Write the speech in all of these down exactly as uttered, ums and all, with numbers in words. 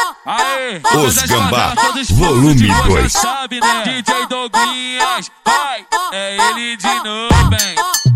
Aê, Os Gambá, volume dois. Sabe, né? D J Douglinhas, vai, é ele de novo, bem.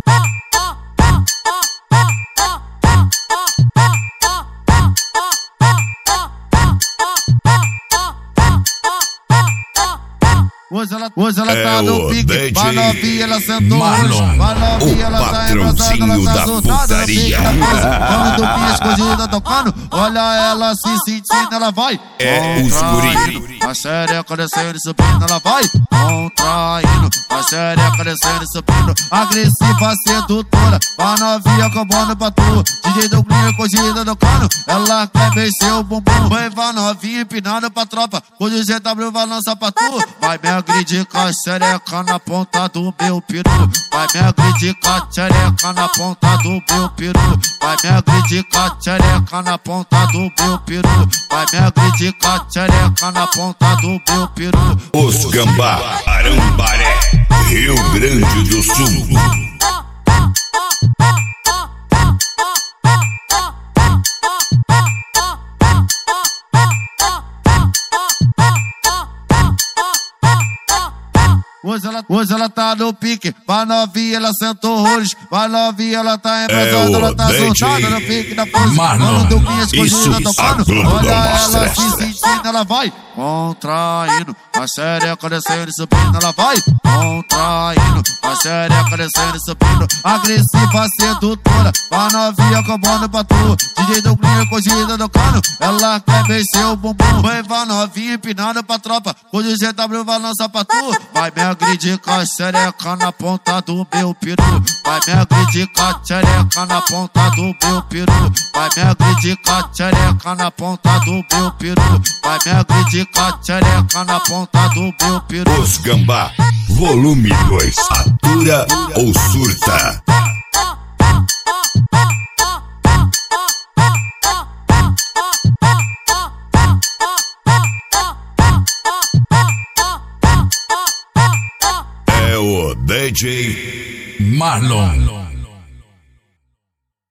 Hoje ela, hoje ela É tá no o pique, D J vai novinha, ela sentou Marlon, hoje, vai novinha, o ela tá patrãozinho embaçada, ela da tá soltada no pique putaria. da coisa, quando do pinha escondida tocando, olha ela se sentindo, ela vai É o escurinho. a xereca descendo e subindo, ela vai contraindo, a xereca descendo e subindo, agressiva, sedutora, vai novinha combando pra tu, D J Douglinhas escondida tocando, ela quer mexer o bumbum, vai vai novinha empinando pra tropa, quando o G W vai lançar pra tu, vai me agredir com a xereca na ponta do meu peru, vai me agredir com a xereca na ponta do meu peru, vai me agredir com a xereca na ponta do meu peru, vai me agredir com a xereca na ponta do meu peru. Os Gambá, Arambaré, Rio Grande do Sul. Hoje ela, hoje ela tá no pique, vai novinha, ela sentou hoje, vai novinha, ela tá embaçada, É o ela tá D J soltada no pique da pose, Marlon, quando do pinha isso, escondida a tocando, Globo olha dá uma ela se festa. sentindo, ela vai contraindo, a xereca descendo e subindo, ela vai contraindo, a xereca descendo e subindo, agressiva, sedutora, vai novinha combando pra tu, D J Douglinhas escondida tocando, ela quer mexer o bumbum, vai vai novinha empinando pra tropa, quando o G W vai lançar pra tu, vai me agredir com a xereca na ponta do meu peru, vai me agredir com a xereca na ponta do meu peru, vai me agredir com a xereca na ponta do meu peru, vai me agredir com a xereca na ponta do meu peru. Os Gambá, volume dois. Atura ou surta? É o D J Marlon.